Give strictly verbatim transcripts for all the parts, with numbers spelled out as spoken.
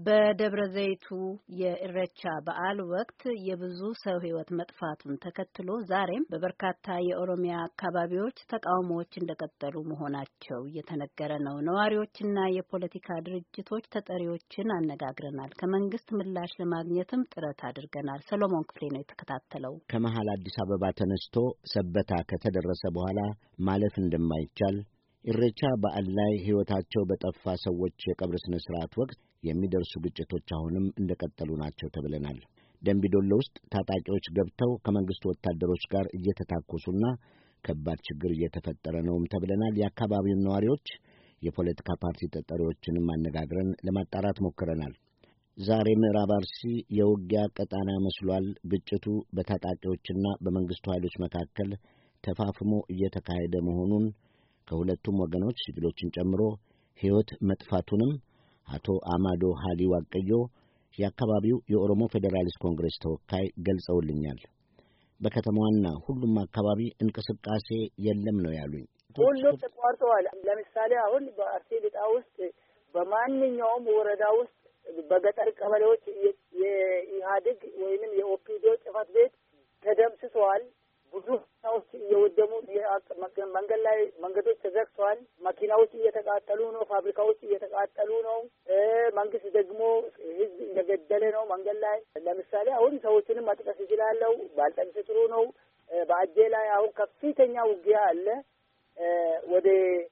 በደብረ ዘይቱ የኢሬቻ በዓል ወቅት የብዙ ሰው ሕይወት መጥፋቱን ተከትሎ ዛሬም በበርካታ የኦሮሚያ አካባቢዎች ተቃውሞዎች እንደቀጠሉ መሆናቸው እየተነገረ ነው። ነዋሪዎችና የፖለቲካ ድርጅቶች ተጠሪዎችን አነጋግረናል። ከመንግስት ምላሽ ለማግኘትም ጥረት አድርገናል። ሰሎሞን ክፍሌ ነው የተከታተለው። ከመሃል አዲስ አበባ ተነስቶ ሰበታ ከተደረሰ በኋላ ማለፍ እንደማይቻል ኢሬቻ በዓል ላይ ሕይወታቸው በጠፋ ሰዎች የቀብር ስነ ስርዓት ወቅት የሚደርሱ ግጭቶች አሁንም እንደቀጠሉ ናቸው ተብለናል። ደምቢዶሎ ውስጥ ታጣቂዎች ገብተው ከመንግስት ወታደሮች ጋር እየተታኮሱና ከባድ ችግር እየተፈጠረ ነውም ተብለናል። የአካባቢውን ነዋሪዎች፣ የፖለቲካ ፓርቲ ተጠሪዎችንም አነጋግረን ለማጣራት ሞክረናል። ዛሬ ምዕራብ አርሲ የውጊያ ቀጣና መስሏል። ግጭቱ በታጣቂዎችና በመንግስቱ ኃይሎች መካከል ተፋፍሞ እየተካሄደ መሆኑን ከሁለቱም ወገኖች ሲቪሎችን ጨምሮ ሕይወት መጥፋቱንም አቶ አማዶ ሀሊ ዋቀዮ የአካባቢው የኦሮሞ ፌዴራሊስት ኮንግሬስ ተወካይ ገልጸውልኛል። በከተማዋና ሁሉም አካባቢ እንቅስቃሴ የለም ነው ያሉኝ። ሁሉም ተቋርጠዋል። ለምሳሌ አሁን በአርሲ ልጣ ውስጥ በማንኛውም ወረዳ ውስጥ በገጠር ቀበሌዎች የኢህአዴግ ወይንም የኦፒዶ ጽሕፈት ቤት ተደምስሰዋል። ብዙ ሰዎች እየወደሙ መንገድ ላይ መንገዶች ተዘግተዋል። መኪናዎች እየተቃጠሉ ነው። ፋብሪካዎች እየተቃጠሉ ነው። መንግስት ደግሞ ህዝብ እንደገደለ ነው መንገድ ላይ። ለምሳሌ አሁን ሰዎችንም መጥቀስ ይችላለው። ባልጠቅስ ጥሩ ነው። በአጄ ላይ አሁን ከፍተኛ ውጊያ አለ። ወደ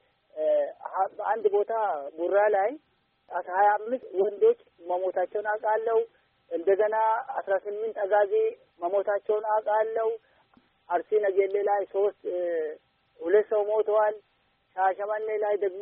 አንድ ቦታ ቡራ ላይ ሀያ አምስት ወንዶች መሞታቸውን አውቃለሁ። እንደገና አስራ ስምንት አጋዚ መሞታቸውን አውቃለሁ። አርሲ ነገሌ ላይ ሶስት ሁለት ሰው ሞተዋል። ሻሸመኔ ላይ ደግሞ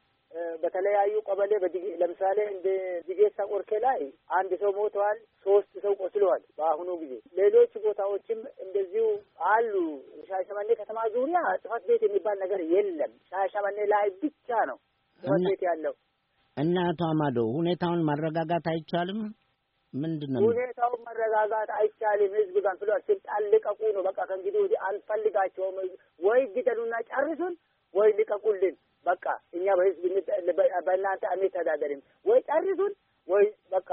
በተለያዩ ቀበሌ ለምሳሌ እንደ ዲጌሳ ቆርኬ ላይ አንድ ሰው ሞተዋል። ሶስት ሰው ቆስለዋል በአሁኑ ጊዜ። ሌሎች ቦታዎችም እንደዚሁ አሉ። ሻሸመኔ ከተማ ዙሪያ ጽሕፈት ቤት የሚባል ነገር የለም። ሻሸመኔ ላይ ብቻ ነው ጽሕፈት ቤት ያለው። እና አቶ አማዶ ሁኔታውን ማረጋጋት አይቻልም? ምንድነው ሁኔታውን መረጋጋት አይቻልም? ህዝብ ጋር ስልጣን ልቀቁ ነው በቃ። ከእንግዲህ ወዲህ አንፈልጋቸውም። ወይ ግደሉና ጨርሱን፣ ወይ ልቀቁልን በቃ። እኛ በህዝብ በእናንተ አንተዳደርም። ወይ ጨርሱን፣ ወይ በቃ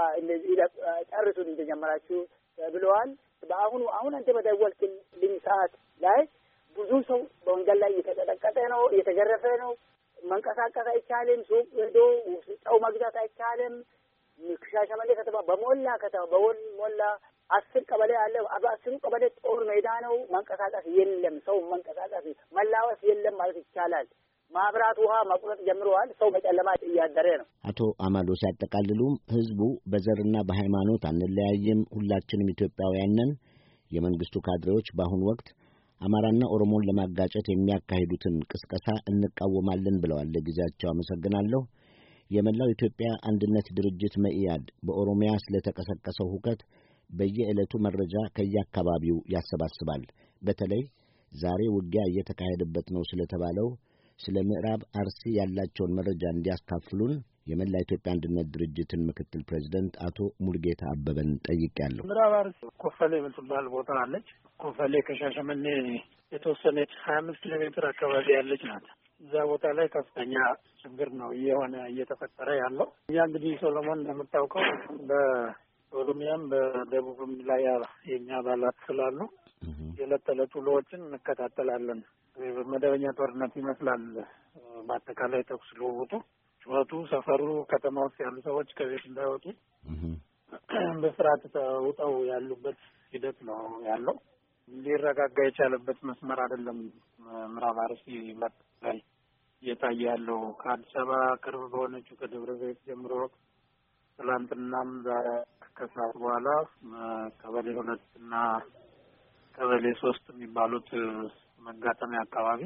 ጨርሱን እንደጀመራችሁ ብለዋል። በአሁኑ አሁን አንተ በደወልክልኝ ሰዓት ላይ ብዙ ሰው በወንጀል ላይ እየተቀጠቀጠ ነው፣ እየተገረፈ ነው። መንቀሳቀስ አይቻልም። ሱቅ ሄዶ ጨው መግዛት አይቻልም። ሻሸመኔ ከተማ በሞላ ከተማ በሞላ አስር ቀበሌ አለ። አስሩ ቀበሌ ጦር ሜዳ ነው። መንቀሳቀስ የለም። ሰው መንቀሳቀስ መላወስ የለም ማለት ይቻላል። ማብራት ውሃ መቁረጥ ጀምረዋል። ሰው በጨለማ እያደረ ነው። አቶ አማዶ ሲያጠቃልሉም ህዝቡ በዘርና በሃይማኖት አንለያይም፣ ሁላችንም ኢትዮጵያውያን ነን። የመንግስቱ ካድሬዎች በአሁኑ ወቅት አማራና ኦሮሞን ለማጋጨት የሚያካሂዱትን ቅስቀሳ እንቃወማለን ብለዋል። ለጊዜያቸው አመሰግናለሁ። የመላው ኢትዮጵያ አንድነት ድርጅት መኢአድ በኦሮሚያ ስለተቀሰቀሰው ሁከት በየዕለቱ መረጃ ከየአካባቢው ያሰባስባል። በተለይ ዛሬ ውጊያ እየተካሄደበት ነው ስለተባለው ስለ ምዕራብ አርሲ ያላቸውን መረጃ እንዲያካፍሉን የመላው ኢትዮጵያ አንድነት ድርጅትን ምክትል ፕሬዝዳንት አቶ ሙልጌታ አበበን ጠይቄያለሁ። ምዕራብ አርሲ ኮፈሌ የምትባል ቦታ አለች። ኮፈሌ ከሻሸመኔ የተወሰነች ሀያ አምስት ኪሎ ሜትር አካባቢ ያለች ናት። እዛ ቦታ ላይ ከፍተኛ ችግር ነው እየሆነ እየተፈጠረ ያለው። እኛ እንግዲህ ሶሎሞን እንደምታውቀው በኦሮሚያም በደቡብም ላይ የኛ አባላት ስላሉ የዕለት ተዕለት ውሎዎችን እንከታተላለን። መደበኛ ጦርነት ይመስላል። በአጠቃላይ ተኩስ ልውውጡ፣ ጩኸቱ፣ ሰፈሩ፣ ከተማ ውስጥ ያሉ ሰዎች ከቤት እንዳይወጡ በፍርሃት ተውጠው ያሉበት ሂደት ነው ያለው። ሊረጋጋ የቻለበት መስመር አይደለም። ምዕራብ አርሲ ላይ እየታየ ያለው ከአዲስ አበባ ቅርብ በሆነችው ከደብረ ዘይት ጀምሮ ትላንትናም ከሰዓት በኋላ ቀበሌ ሁለት እና ቀበሌ ሶስት የሚባሉት መጋጠሚያ አካባቢ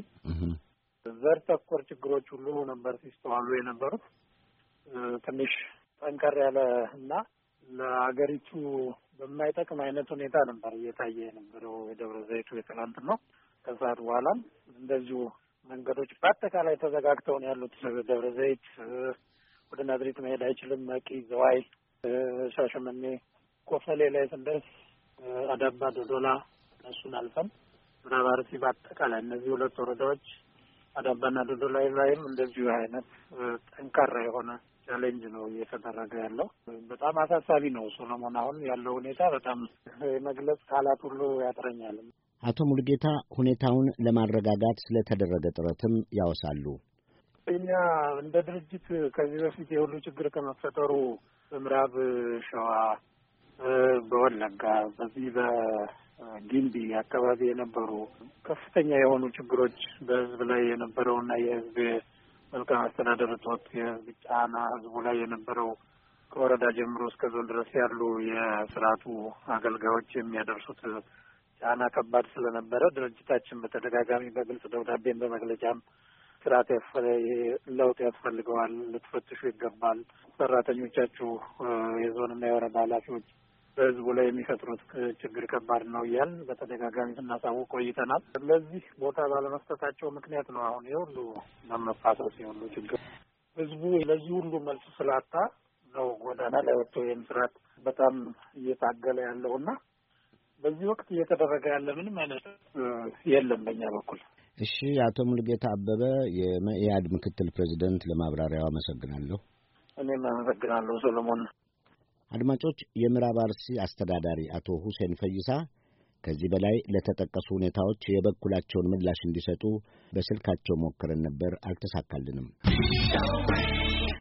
ዘር ተኮር ችግሮች ሁሉ ነበር ሲስተዋሉ የነበሩት። ትንሽ ጠንከር ያለ እና ለአገሪቱ በማይጠቅም አይነት ሁኔታ ነበር እየታየ የነበረው የደብረ ዘይቱ የትላንት ነው። ከሰዓት በኋላም እንደዚሁ መንገዶች በአጠቃላይ ተዘጋግተው ነው ያሉት። ደብረ ዘይት ወደ ናዝሬት መሄድ አይችልም። መቂ፣ ዘዋይ፣ ሻሸመኔ፣ ኮፈሌ ላይ ስንደርስ አዳባ፣ ዶዶላ እነሱን አልፈን ምዕራብ አርሲ በአጠቃላይ እነዚህ ሁለት ወረዳዎች አዳባና ዶዶ ላይ ላይም እንደዚሁ አይነት ጠንካራ የሆነ ቻሌንጅ ነው እየተደረገ ያለው። በጣም አሳሳቢ ነው ሶሎሞን። አሁን ያለው ሁኔታ በጣም መግለጽ ቃላት ሁሉ ያጥረኛል። አቶ ሙሉጌታ ሁኔታውን ለማረጋጋት ስለተደረገ ጥረትም ያወሳሉ። እኛ እንደ ድርጅት ከዚህ በፊት የሁሉ ችግር ከመፈጠሩ በምዕራብ ሸዋ፣ በወለጋ፣ በዚህ በጊምቢ አካባቢ የነበሩ ከፍተኛ የሆኑ ችግሮች በህዝብ ላይ የነበረውና የህዝብ መልካም አስተዳደር እጦት፣ የህዝብ ጫና፣ ህዝቡ ላይ የነበረው ከወረዳ ጀምሮ እስከ ዞን ድረስ ያሉ የስርዓቱ አገልጋዮች የሚያደርሱት ጫና ከባድ ስለነበረ ድርጅታችን በተደጋጋሚ በግልጽ ደብዳቤን በመግለጫም ስርዓት ለውጥ ያስፈልገዋል፣ ልትፈትሹ ይገባል፣ ሰራተኞቻችሁ የዞንና የወረዳ ኃላፊዎች በህዝቡ ላይ የሚፈጥሩት ችግር ከባድ ነው እያል በተደጋጋሚ ስናሳውቅ ቆይተናል። ለዚህ ቦታ ባለመስጠታቸው ምክንያት ነው አሁን የሁሉ መመፋሰስ የሁሉ ችግር። ህዝቡ ለዚህ ሁሉ መልስ ስላጣ ነው ጎዳና ላይ ወጥቶ ይህን ስርዓት በጣም እየታገለ ያለውና በዚህ ወቅት እየተደረገ ያለ ምንም አይነት የለም በእኛ በኩል። እሺ፣ አቶ ሙሉጌታ አበበ የመኢአድ ምክትል ፕሬዚደንት፣ ለማብራሪያው አመሰግናለሁ። እኔም አመሰግናለሁ ሶሎሞን። አድማጮች፣ የምዕራብ አርሲ አስተዳዳሪ አቶ ሁሴን ፈይሳ ከዚህ በላይ ለተጠቀሱ ሁኔታዎች የበኩላቸውን ምላሽ እንዲሰጡ በስልካቸው ሞክረን ነበር፣ አልተሳካልንም።